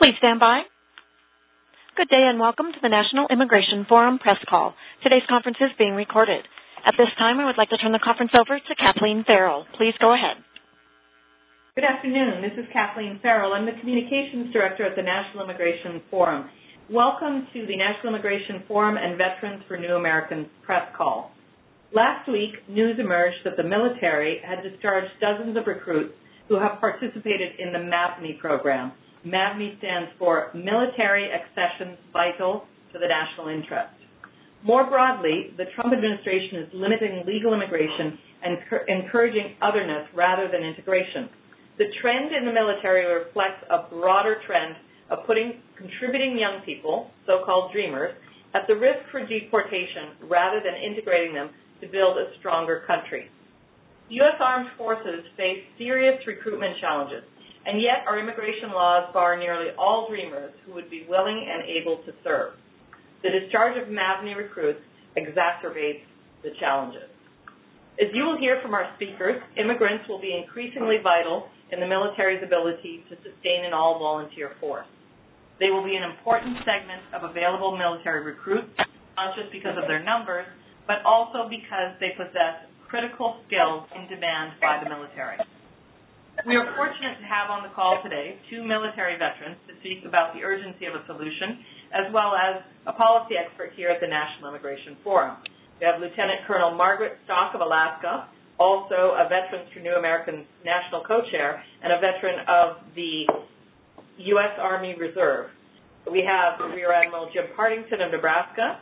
Please stand by. Good day and welcome to the National Immigration Forum press call. Today's conference is being recorded. At this time, I would like to turn the conference over to Kathleen Farrell. Please go ahead. Good afternoon. This is Kathleen Farrell. I'm the Communications Director at the National Immigration Forum. Welcome to the National Immigration Forum and Veterans for New Americans press call. Last week, news emerged that the military had discharged dozens of recruits who have participated in the MAVNI program. MAVNI stands for Military Accessions Vital to the National Interest. More broadly, the Trump administration is limiting legal immigration and encouraging otherness rather than integration. The trend in the military reflects a broader trend of putting contributing young people, so-called dreamers, at the risk for deportation rather than integrating them to build a stronger country. U.S. Armed Forces face serious recruitment challenges, and yet our immigration laws bar nearly all dreamers who would be willing and able to serve. The discharge of MAVNI recruits exacerbates the challenges. As you will hear from our speakers, immigrants will be increasingly vital in the military's ability to sustain an all-volunteer force. They will be an important segment of available military recruits, not just because of their numbers, but also because they possess critical skills in demand by the military. We are fortunate to have on the call today two military veterans to speak about the urgency of a solution, as well as a policy expert here at the National Immigration Forum. We have Lieutenant Colonel Margaret Stock of Alaska, also a Veterans for New Americans National Co-Chair, and a veteran of the U.S. Army Reserve. We have Rear Admiral Jim Partington of Nebraska,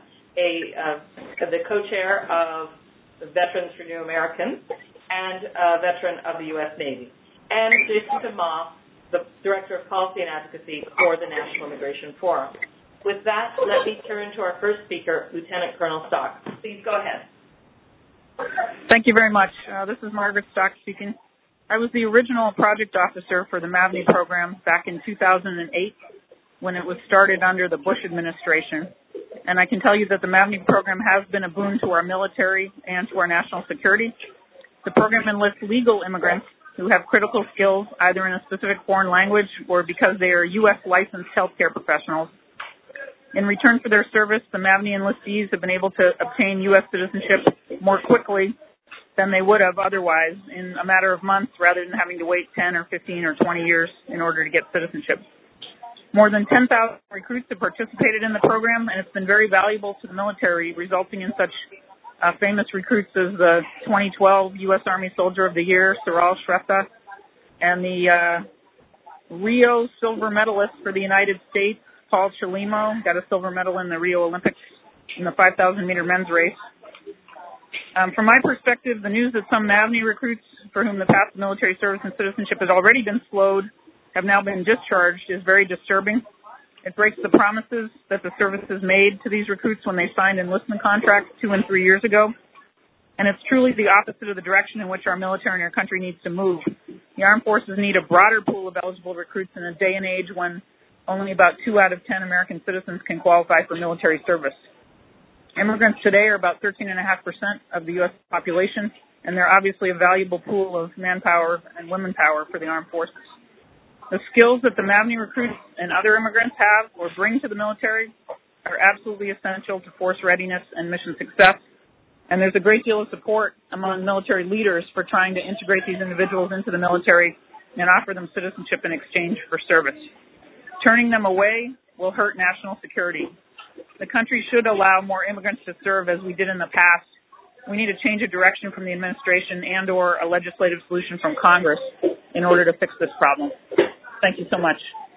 the Co-Chair of Veterans for New Americans, and a veteran of the U.S. Navy. And Jason DeMoss, the Director of Policy and Advocacy for the National Immigration Forum. With that, let me turn to our first speaker, Lieutenant Colonel Stock. Please go ahead. Thank you very much. This is Margaret Stock speaking. I was the original project officer for the MAVNI program back in 2008 when it was started under the Bush administration. And I can tell you that the MAVNI program has been a boon to our military and to our national security. The program enlists legal immigrants who have critical skills either in a specific foreign language or because they are U.S. licensed healthcare professionals. In return for their service, the MAVNI enlistees have been able to obtain U.S. citizenship more quickly than they would have otherwise in a matter of months rather than having to wait 10 or 15 or 20 years in order to get citizenship. More than 10,000 recruits have participated in the program, and it's been very valuable to the military, resulting in such famous recruits as the 2012 U.S. Army Soldier of the Year, Saral Shrestha, and the Rio silver medalist for the United States, Paul Chelimo, got a silver medal in the Rio Olympics in the 5,000-meter men's race. From my perspective, the news that some MAVNI recruits for whom the path to military service and citizenship has already been slowed have now been discharged is very disturbing. It breaks the promises that the services made to these recruits when they signed enlistment contracts 2 and 3 years ago. And it's truly the opposite of the direction in which our military and our country needs to move. The armed forces need a broader pool of eligible recruits in a day and age when only about 2 out of 10 American citizens can qualify for military service. Immigrants today are about 13.5% of the U.S. population, and they're obviously a valuable pool of manpower and women power for the armed forces. The skills that the MAVNI recruits and other immigrants have or bring to the military are absolutely essential to force readiness and mission success, and there's a great deal of support among military leaders for trying to integrate these individuals into the military and offer them citizenship in exchange for service. Turning them away will hurt national security. The country should allow more immigrants to serve as we did in the past. We need a change of direction from the administration and or a legislative solution from Congress in order to fix this problem. Thank you so much.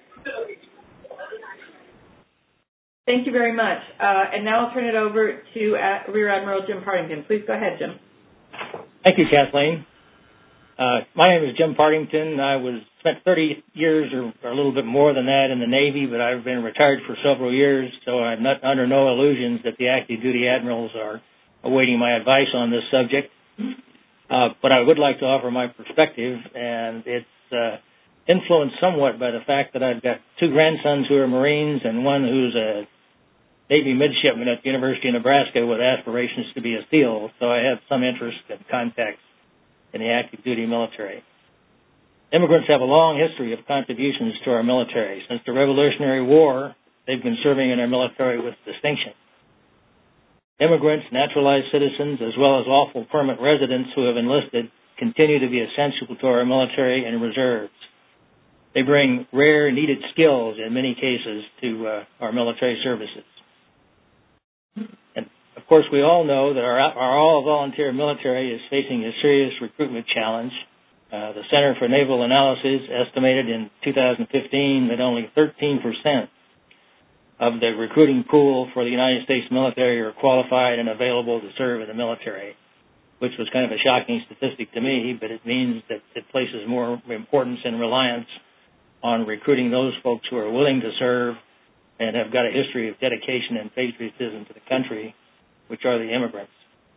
Thank you very much. And now I'll turn it over to Rear Admiral Jim Partington. Please go ahead, Jim. Thank you, Kathleen. My name is Jim Partington. I spent 30 years or a little bit more than that in the Navy, but I've been retired for several years, so I'm not under no illusions that the active duty admirals are awaiting my advice on this subject. But I would like to offer my perspective, and it's influenced somewhat by the fact that I've got 2 grandsons who are Marines and one who's a Navy midshipman at the University of Nebraska with aspirations to be a SEAL, so I have some interest and contacts in the active duty military. Immigrants have a long history of contributions to our military. Since the Revolutionary War, they've been serving in our military with distinction. Immigrants, naturalized citizens, as well as lawful permanent residents who have enlisted continue to be essential to our military and reserves. They bring rare, needed skills in many cases to our military services. And, of course, we all know that our all-volunteer military is facing a serious recruitment challenge. The Center for Naval Analysis estimated in 2015 that only 13% of the recruiting pool for the United States military are qualified and available to serve in the military, which was kind of a shocking statistic to me, but it means that it places more importance and reliance on recruiting those folks who are willing to serve and have got a history of dedication and patriotism to the country, which are the immigrants.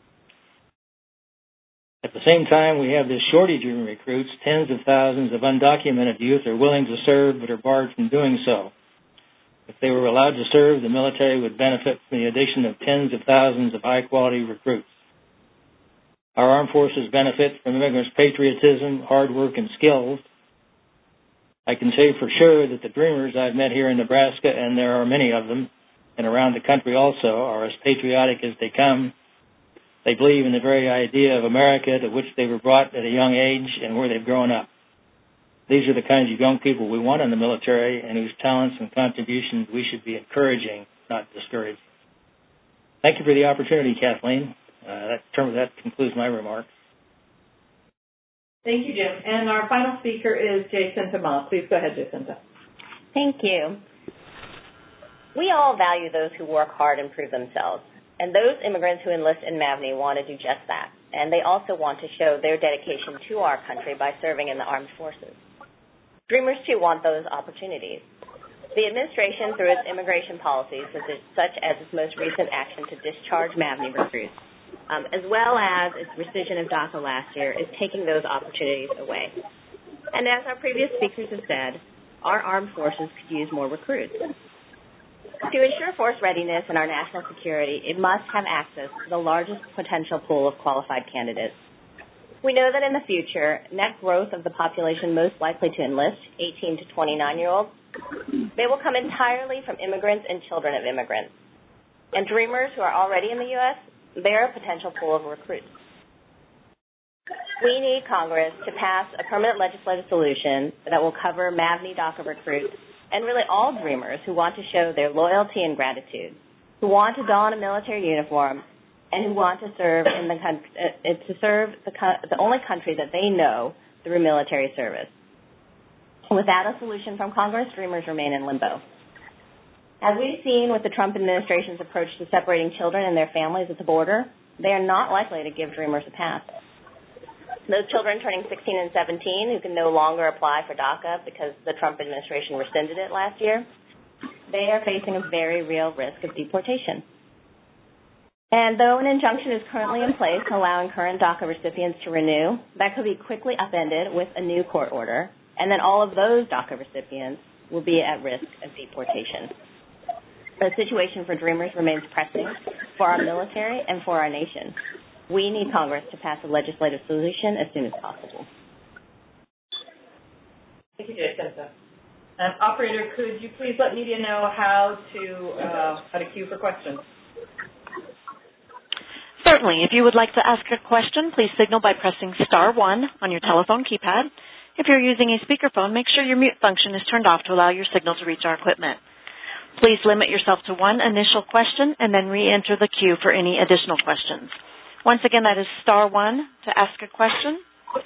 At the same time, we have this shortage in recruits. Tens of thousands of undocumented youth are willing to serve but are barred from doing so. If they were allowed to serve, the military would benefit from the addition of tens of thousands of high-quality recruits. Our armed forces benefit from immigrants' patriotism, hard work, and skills. I can say for sure that the Dreamers I've met here in Nebraska, and there are many of them, and around the country also, are as patriotic as they come. They believe in the very idea of America to which they were brought at a young age and where they've grown up. These are the kinds of young people we want in the military and whose talents and contributions we should be encouraging, not discouraging. Thank you for the opportunity, Kathleen. That concludes my remarks. Thank you, Jim. And our final speaker is Jacinta Ma. Please go ahead, Jacinta. Thank you. We all value those who work hard and prove themselves. And those immigrants who enlist in Mavney want to do just that. And they also want to show their dedication to our country by serving in the armed forces. Dreamers, too, want those opportunities. The administration, through its immigration policies, such as its most recent action to discharge Mavney recruits, as well as its rescission of DACA last year, is taking those opportunities away. And as our previous speakers have said, our armed forces could use more recruits. To ensure force readiness and our national security, it must have access to the largest potential pool of qualified candidates. We know that in the future, net growth of the population most likely to enlist, 18 to 29-year-olds, they will come entirely from immigrants and children of immigrants. And Dreamers who are already in the U.S., they're a potential pool of recruits. We need Congress to pass a permanent legislative solution that will cover Mavney DACA recruits and really all Dreamers who want to show their loyalty and gratitude, who want to don a military uniform, and who want to serve in the only country that they know through military service. Without a solution from Congress, Dreamers remain in limbo. As we've seen with the Trump administration's approach to separating children and their families at the border, they are not likely to give Dreamers a pass. Those children turning 16 and 17 who can no longer apply for DACA because the Trump administration rescinded it last year, they are facing a very real risk of deportation. And though an injunction is currently in place allowing current DACA recipients to renew, that could be quickly upended with a new court order, and then all of those DACA recipients will be at risk of deportation. The situation for Dreamers remains pressing for our military and for our nation. We need Congress to pass a legislative solution as soon as possible. Thank you, Jacinta. Operator, could you please let media know how to queue for questions? Certainly. If you would like to ask a question, please signal by pressing star 1 on your telephone keypad. If you're using a speakerphone, make sure your mute function is turned off to allow your signal to reach our equipment. Please limit yourself to one initial question and then re-enter the queue for any additional questions. Once again, that is star 1 to ask a question.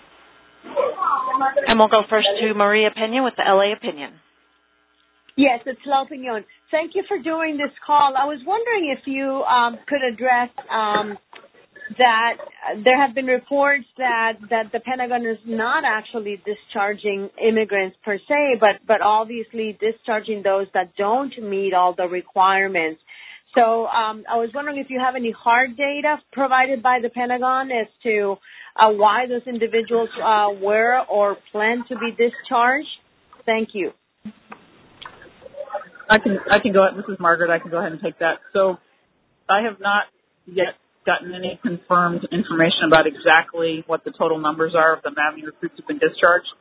And we'll go first to Maria Pena with the LA Opinion. Yes, it's La Opinion. Thank you for doing this call. I was wondering if you could address that there have been reports that the Pentagon is not actually discharging immigrants per se, but obviously discharging those that don't meet all the requirements. So I was wondering if you have any hard data provided by the Pentagon as to why those individuals were or plan to be discharged. Thank you. I can go ahead. This is Margaret. I can go ahead and take that. So I have not yet gotten any confirmed information about exactly what the total numbers are of the Mavney recruits who have been discharged.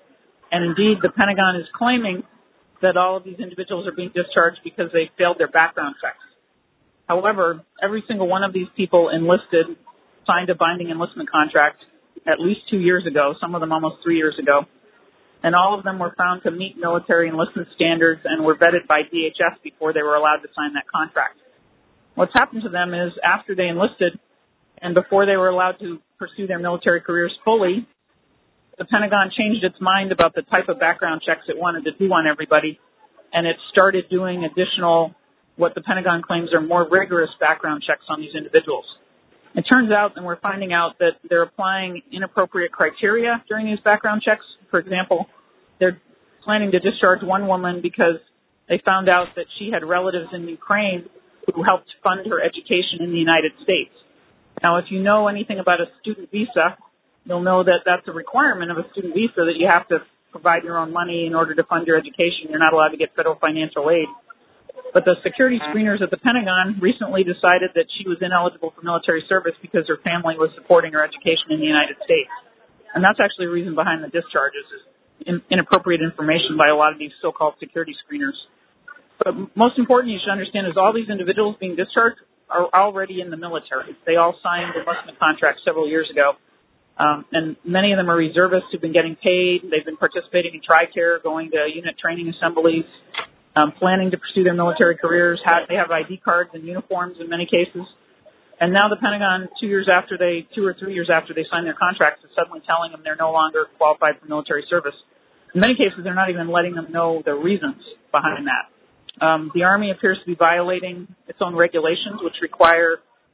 And indeed, the Pentagon is claiming that all of these individuals are being discharged because they failed their background checks. However, every single one of these people enlisted, signed a binding enlistment contract at least 2 years ago, some of them almost 3 years ago, and all of them were found to meet military enlistment standards and were vetted by DHS before they were allowed to sign that contract. What's happened to them is after they enlisted and before they were allowed to pursue their military careers fully, the Pentagon changed its mind about the type of background checks it wanted to do on everybody, and it started doing additional, what the Pentagon claims are more rigorous background checks on these individuals. It turns out, and we're finding out, that they're applying inappropriate criteria during these background checks. For example, they're planning to discharge one woman because they found out that she had relatives in Ukraine who helped fund her education in the United States. Now, if you know anything about a student visa, you'll know that that's a requirement of a student visa, that you have to provide your own money in order to fund your education. You're not allowed to get federal financial aid. But the security screeners at the Pentagon recently decided that she was ineligible for military service because her family was supporting her education in the United States. And that's actually the reason behind the discharges, is inappropriate information by a lot of these so-called security screeners. But most important, you should understand, is all these individuals being discharged are already in the military. They all signed enlistment contracts several years ago. And many of them are reservists who've been getting paid. They've been participating in TRICARE, going to unit training assemblies, planning to pursue their military careers. They have ID cards and uniforms in many cases. And now the Pentagon, 2 or 3 years after they sign their contracts, is suddenly telling them they're no longer qualified for military service. In many cases, they're not even letting them know the reasons behind that. The Army appears to be violating its own regulations, which require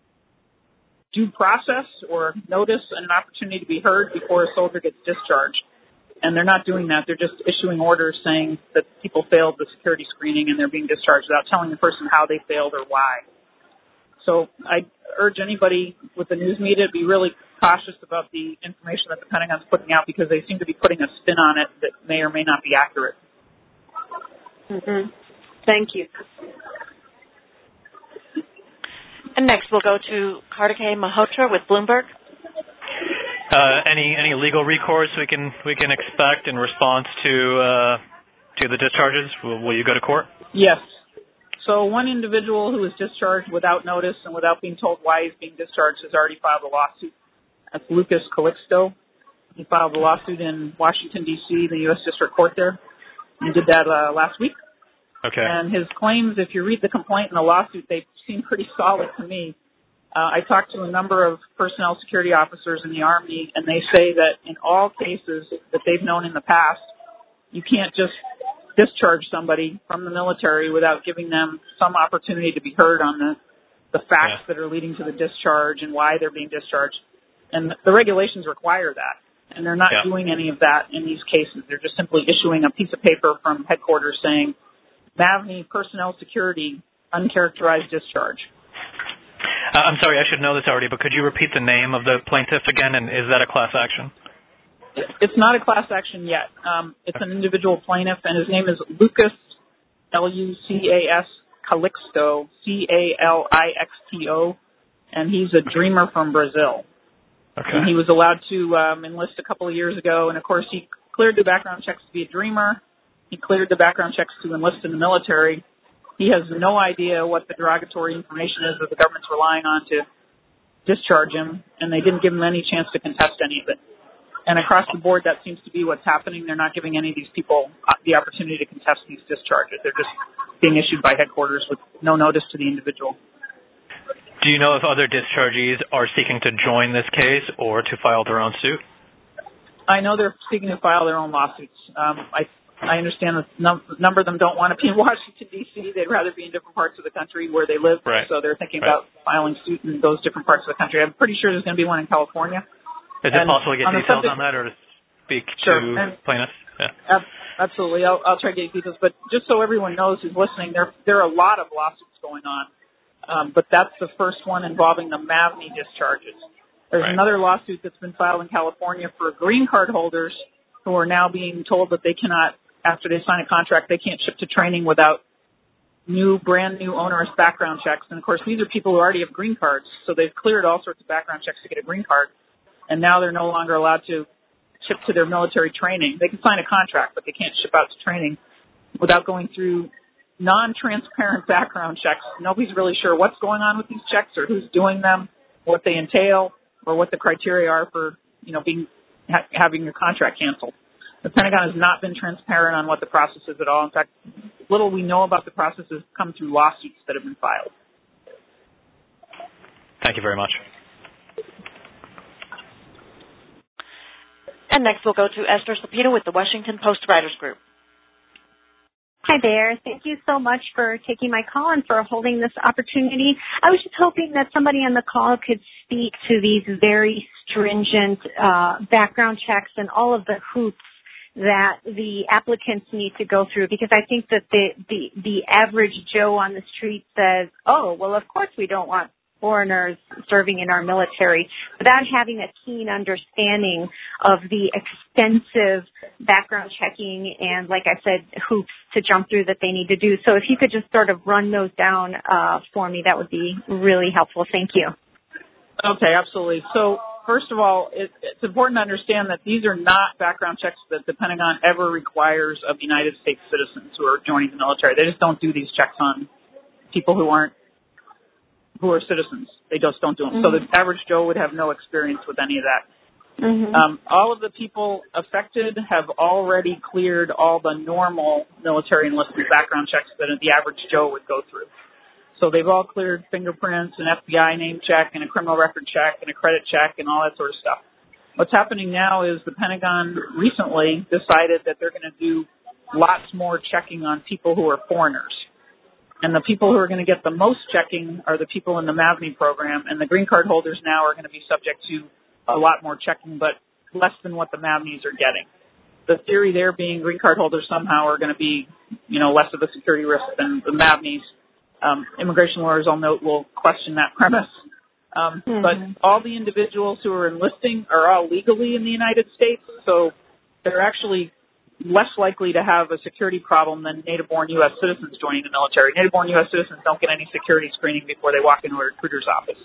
due process or notice and an opportunity to be heard before a soldier gets discharged. And they're not doing that. They're just issuing orders saying that people failed the security screening and they're being discharged without telling the person how they failed or why. So I urge anybody with the news media to be really cautious about the information that the Pentagon's putting out, because they seem to be putting a spin on it that may or may not be accurate. Mm-hmm. Thank you. And next we'll go to Kartikeya Malhotra with Bloomberg. Any legal recourse we can expect in response to the discharges? Will you go to court? Yes. So one individual who was discharged without notice and without being told why he's being discharged has already filed a lawsuit. That's Lucas Calixto. He filed a lawsuit in Washington, D.C., the U.S. District Court there. He did that last week. Okay. And his claims, if you read the complaint and the lawsuit, they seem pretty solid to me. I talked to a number of personnel security officers in the Army, and they say that in all cases that they've known in the past, you can't just discharge somebody from the military without giving them some opportunity to be heard on the facts that are leading to the discharge and why they're being discharged. And the regulations require that, and they're not doing any of that in these cases. They're just simply issuing a piece of paper from headquarters saying, Mavni Personnel Security, uncharacterized discharge. I'm sorry, I should know this already, but could you repeat the name of the plaintiff again, and is that a class action? It's not a class action yet. It's an individual plaintiff, and his name is Lucas, Lucas Calixto, Calixto, and he's a dreamer from Brazil. Okay. And he was allowed to enlist a couple of years ago, and of course he cleared the background checks to be a dreamer. He cleared the background checks to enlist in the military. He has no idea what the derogatory information is that the government's relying on to discharge him, and they didn't give him any chance to contest any of it. And across the board, that seems to be what's happening. They're not giving any of these people the opportunity to contest these discharges. They're just being issued by headquarters with no notice to the individual. Do you know if other dischargees are seeking to join this case or to file their own suit? I know they're seeking to file their own lawsuits. I understand that a number of them don't want to be in Washington, D.C. They'd rather be in different parts of the country where they live. Right. So they're thinking about filing suit in those different parts of the country. I'm pretty sure there's going to be one in California. Is it possible to get details on that, or to speak to plaintiffs? Yeah. Absolutely. I'll try to get details. But just so everyone knows who's listening, there are a lot of lawsuits going on. But that's the first one involving the Mavni discharges. There's another lawsuit that's been filed in California for green card holders who are now being told that they cannot, after they sign a contract, they can't ship to training without brand new onerous background checks. And of course, these are people who already have green cards, so they've cleared all sorts of background checks to get a green card. And now they're no longer allowed to ship to their military training. They can sign a contract, but they can't ship out to training without going through non-transparent background checks. Nobody's really sure what's going on with these checks or who's doing them, what they entail, or what the criteria are for, having your contract canceled. The Pentagon has not been transparent on what the process is at all. In fact, little we know about the process has come through lawsuits that have been filed. Thank you very much. And next we'll go to Esther Sapito with the Washington Post Writers Group. Hi there. Thank you so much for taking my call and for holding this opportunity. I was just hoping that somebody on the call could speak to these very stringent background checks and all of the hoops that the applicants need to go through, because I think that the average Joe on the street says, oh, well, of course we don't want foreigners serving in our military, without having a keen understanding of the extensive background checking and, like I said, hoops to jump through that they need to do. So if you could just sort of run those down for me, that would be really helpful. Thank you. Okay, absolutely. So first of all, it's important to understand that these are not background checks that the Pentagon ever requires of United States citizens who are joining the military. They just don't do these checks on people who are citizens. They just don't do them. Mm-hmm. So the average Joe would have no experience with any of that. Mm-hmm. All of the people affected have already cleared all the normal military enlistment background checks that the average Joe would go through. So they've all cleared fingerprints, an FBI name check, and a criminal record check, and a credit check, and all that sort of stuff. What's happening now is the Pentagon recently decided that they're going to do lots more checking on people who are foreigners. And the people who are going to get the most checking are the people in the MAVNI program, and the green card holders now are going to be subject to a lot more checking, but less than what the MAVNIs are getting. The theory there being green card holders somehow are going to be, less of a security risk than the MAVNIs. Immigration lawyers, I'll note, will question that premise. But all the individuals who are enlisting are all legally in the United States, so they're actually less likely to have a security problem than native-born U.S. citizens joining the military. Native-born U.S. citizens don't get any security screening before they walk into a recruiter's office.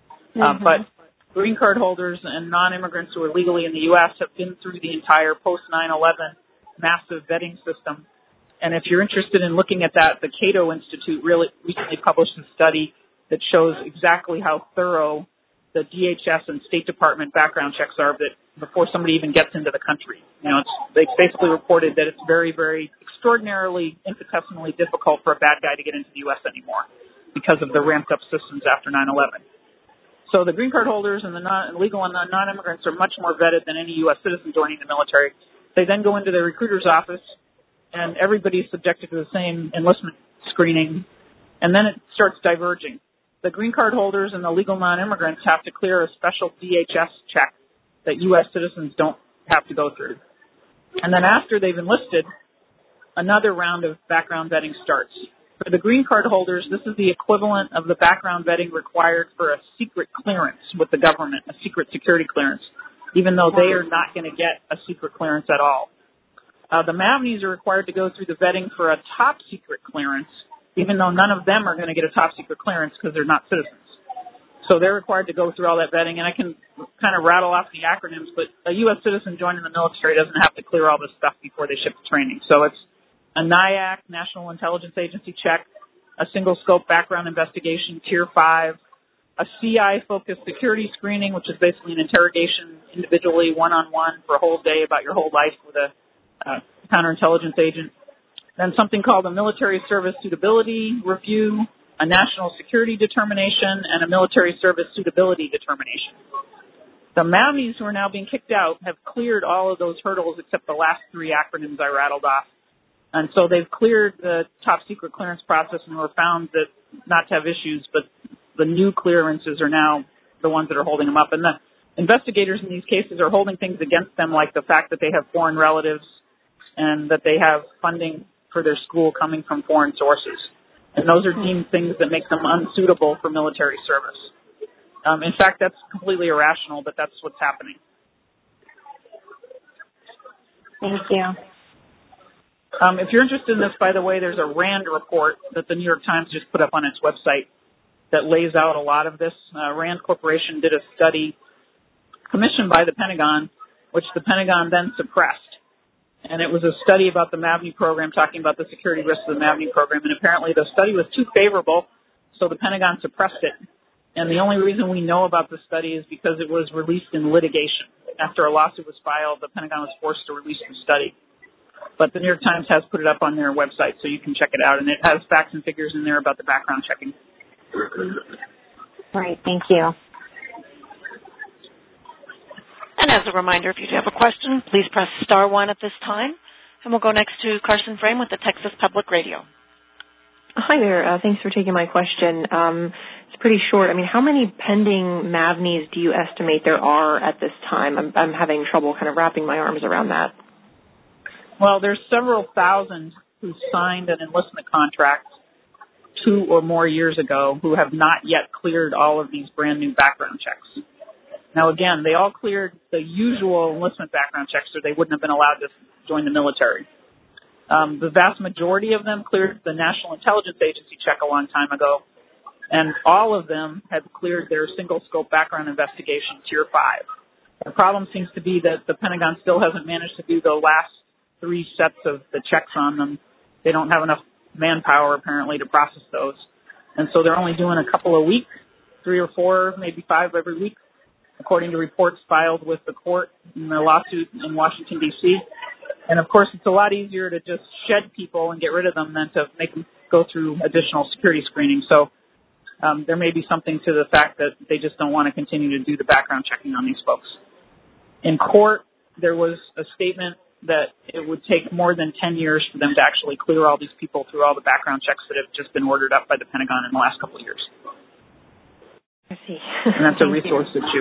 But green card holders and non-immigrants who are legally in the U.S. have been through the entire post-9/11 massive vetting system. And if you're interested in looking at that, the Cato Institute really recently published a study that shows exactly how thorough the DHS and State Department background checks are that before somebody even gets into the country. They basically reported that it's very, very extraordinarily, infinitesimally difficult for a bad guy to get into the U.S. anymore because of the ramped-up systems after 9/11. So the green card holders and the legal and non-immigrants are much more vetted than any U.S. citizen joining the military. They then go into the recruiter's office, and everybody's subjected to the same enlistment screening, and then it starts diverging. The green card holders and the legal non-immigrants have to clear a special DHS check that U.S. citizens don't have to go through. And then after they've enlisted, another round of background vetting starts. For the green card holders, this is the equivalent of the background vetting required for a secret clearance with the government, a secret security clearance, even though they are not going to get a secret clearance at all. The MAVNIs are required to go through the vetting for a top secret clearance, even though none of them are going to get a top secret clearance because they're not citizens. So they're required to go through all that vetting, and I can kind of rattle off the acronyms, but a U.S. citizen joining the military doesn't have to clear all this stuff before they ship to training. So it's a NIAC, National Intelligence Agency check, a single scope background investigation, Tier 5, a CI-focused security screening, which is basically an interrogation individually, one-on-one for a whole day about your whole life with a counterintelligence agent. Then something called a military service suitability review, a national security determination, and a military service suitability determination. The MAVNIs who are now being kicked out have cleared all of those hurdles except the last three acronyms I rattled off. And so they've cleared the top secret clearance process and were found that not to have issues, but the new clearances are now the ones that are holding them up. And the investigators in these cases are holding things against them, like the fact that they have foreign relatives and that they have funding for their school coming from foreign sources. And those are deemed things that make them unsuitable for military service. In fact, that's completely irrational, but that's what's happening. Thank you. If you're interested in this, by the way, there's a RAND report that the New York Times just put up on its website that lays out a lot of this. RAND Corporation did a study commissioned by the Pentagon which the Pentagon then suppressed. And it was a study about the MAVNI program, talking about the security risks of the MAVNI program. And apparently the study was too favorable, so the Pentagon suppressed it. And the only reason we know about the study is because it was released in litigation. After a lawsuit was filed, the Pentagon was forced to release the study. But the New York Times has put it up on their website, so you can check it out. And it has facts and figures in there about the background checking. Right, thank you. And as a reminder, if you do have a question, please press star 1 at this time. And we'll go next to Carson Frame with the Texas Public Radio. Hi there. Thanks for taking my question. It's pretty short. I mean, how many pending MAVNIs do you estimate there are at this time? I'm having trouble kind of wrapping my arms around that. Well, there's several thousand who signed an enlistment contract 2 or more years ago who have not yet cleared all of these brand new background checks. Now, again, they all cleared the usual enlistment background checks, or they wouldn't have been allowed to join the military. The vast majority of them cleared the National Intelligence Agency check a long time ago, and all of them have cleared their single-scope background investigation Tier 5. The problem seems to be that the Pentagon still hasn't managed to do the last 3 sets of the checks on them. They don't have enough manpower, apparently, to process those. And so they're only doing a couple a week, 3 or 4, maybe 5 every week, according to reports filed with the court in the lawsuit in Washington, D.C. And, of course, it's a lot easier to just shed people and get rid of them than to make them go through additional security screening. So there may be something to the fact that they just don't want to continue to do the background checking on these folks. In court, there was a statement that it would take more than 10 years for them to actually clear all these people through all the background checks that have just been ordered up by the Pentagon in the last couple of years. I see. And that's a resource issue.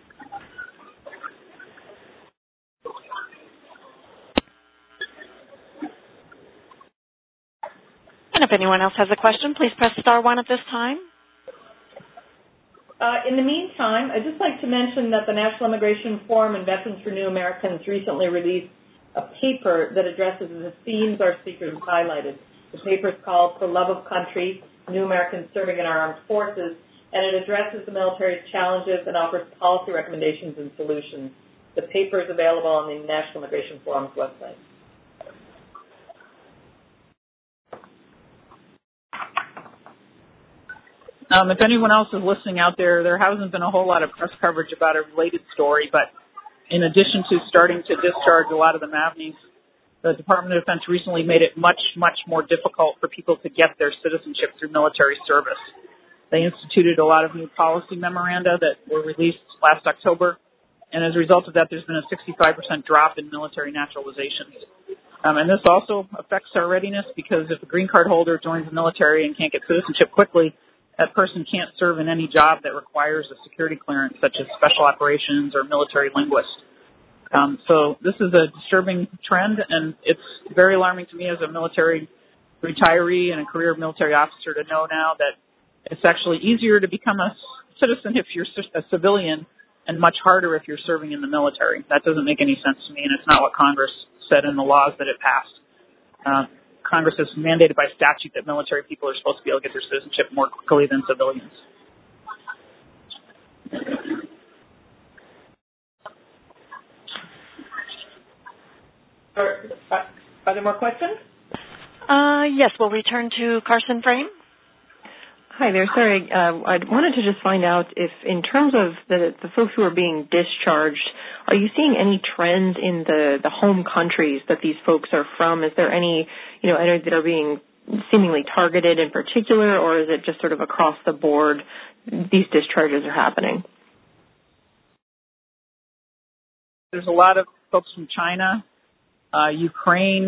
And if anyone else has a question, please press star 1 at this time. In the meantime, I'd just like to mention that the National Immigration Forum and Veterans for New Americans recently released a paper that addresses the themes our speakers have highlighted. The paper is called For Love of Country, New Americans Serving in Our Armed Forces, and it addresses the military's challenges and offers policy recommendations and solutions. The paper is available on the National Immigration Forum's website. If anyone else is listening out there, there hasn't been a whole lot of press coverage about a related story, but in addition to starting to discharge a lot of the MAVNIs, the Department of Defense recently made it much, much more difficult for people to get their citizenship through military service. They instituted a lot of new policy memoranda that were released last October, and as a result of that, there's been a 65% drop in military naturalizations. And this also affects our readiness because if a green card holder joins the military and can't get citizenship quickly, that person can't serve in any job that requires a security clearance, such as special operations or military linguist. So this is a disturbing trend, and it's very alarming to me as a military retiree and a career military officer to know now that it's actually easier to become a citizen if you're a civilian and much harder if you're serving in the military. That doesn't make any sense to me, and it's not what Congress said in the laws that it passed. Congress has mandated by statute that military people are supposed to be able to get their citizenship more quickly than civilians. Are there more questions? Yes, we'll return to Carson Frame. Hi there. Sorry, I wanted to just find out if, in terms of the folks who are being discharged, are you seeing any trends in the home countries that these folks are from? Is there any, that are being seemingly targeted in particular, or is it just sort of across the board these discharges are happening? There's a lot of folks from China, Ukraine.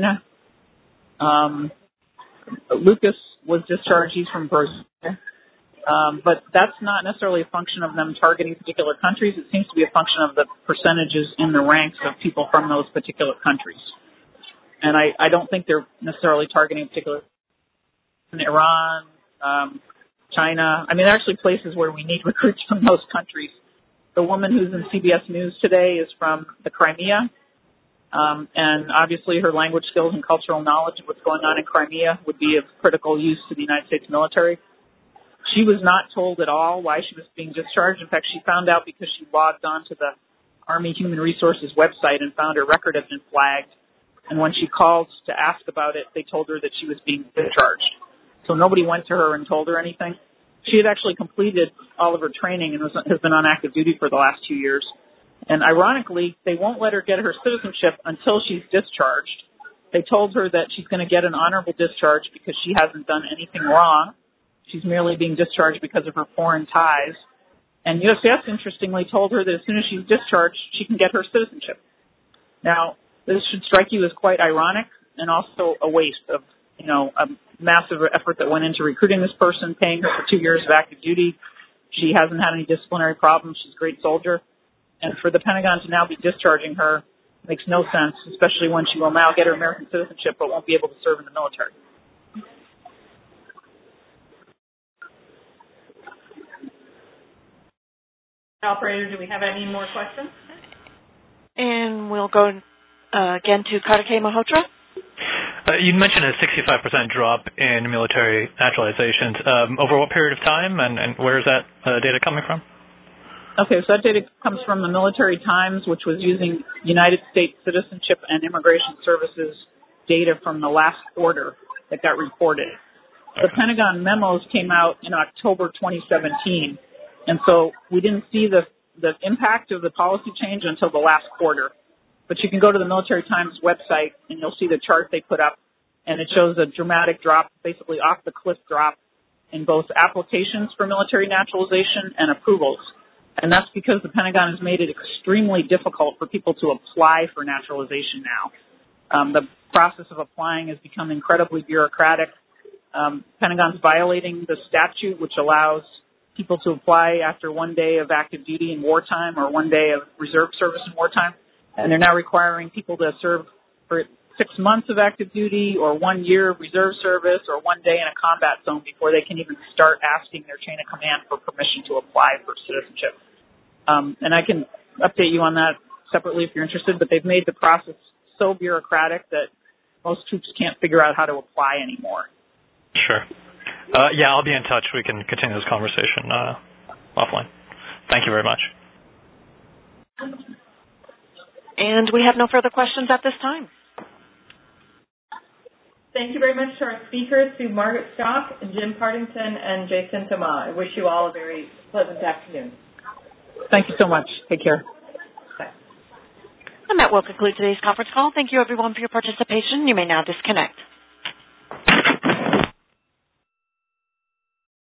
Lucas was discharged. He's from Brazil. But that's not necessarily a function of them targeting particular countries. It seems to be a function of the percentages in the ranks of people from those particular countries. And I don't think they're necessarily targeting particular Iran, China. I mean, there are actually places where we need recruits from those countries. The woman who's in CBS News today is from the Crimea. And obviously her language skills and cultural knowledge of what's going on in Crimea would be of critical use to the United States military. She was not told at all why she was being discharged. In fact, she found out because she logged on to the Army Human Resources website and found her record had been flagged. And when she called to ask about it, they told her that she was being discharged. So nobody went to her and told her anything. She had actually completed all of her training and has been on active duty for the last 2 years. And ironically, they won't let her get her citizenship until she's discharged. They told her that she's going to get an honorable discharge because she hasn't done anything wrong. She's merely being discharged because of her foreign ties. And USCIS, interestingly, told her that as soon as she's discharged, she can get her citizenship. Now, this should strike you as quite ironic and also a waste of, a massive effort that went into recruiting this person, paying her for 2 years of active duty. She hasn't had any disciplinary problems. She's a great soldier. And for the Pentagon to now be discharging her makes no sense, especially when she will now get her American citizenship but won't be able to serve in the military. Operator, do we have any more questions? And we'll go again to Kartikeya Malhotra. You mentioned a 65% drop in military naturalizations. Over what period of time, and where is that data coming from? Okay, so that data comes from the Military Times, which was using United States Citizenship and Immigration Services data from the last quarter that got reported. The Pentagon memos came out in October 2017, and so we didn't see the impact of the policy change until the last quarter. But you can go to the Military Times website, and you'll see the chart they put up, and it shows a dramatic drop, basically off-the-cliff drop, in both applications for military naturalization and approvals. And that's because the Pentagon has made it extremely difficult for people to apply for naturalization now. The process of applying has become incredibly bureaucratic. Pentagon's violating the statute, which allows people to apply after 1 day of active duty in wartime or 1 day of reserve service in wartime. And they're now requiring people to serve for 6 months of active duty or 1 year of reserve service or 1 day in a combat zone before they can even start asking their chain of command for permission to apply for citizenship. And I can update you on that separately if you're interested, but they've made the process so bureaucratic that most troops can't figure out how to apply anymore. Sure. Yeah, I'll be in touch. We can continue this conversation offline. Thank you very much. And we have no further questions at this time. Thank you very much to our speakers, to Margaret Stock, Jim Partington, and Jason Tama. I wish you all a very pleasant afternoon. Thank you so much. Take care. Bye. And that will conclude today's conference call. Thank you, everyone, for your participation. You may now disconnect.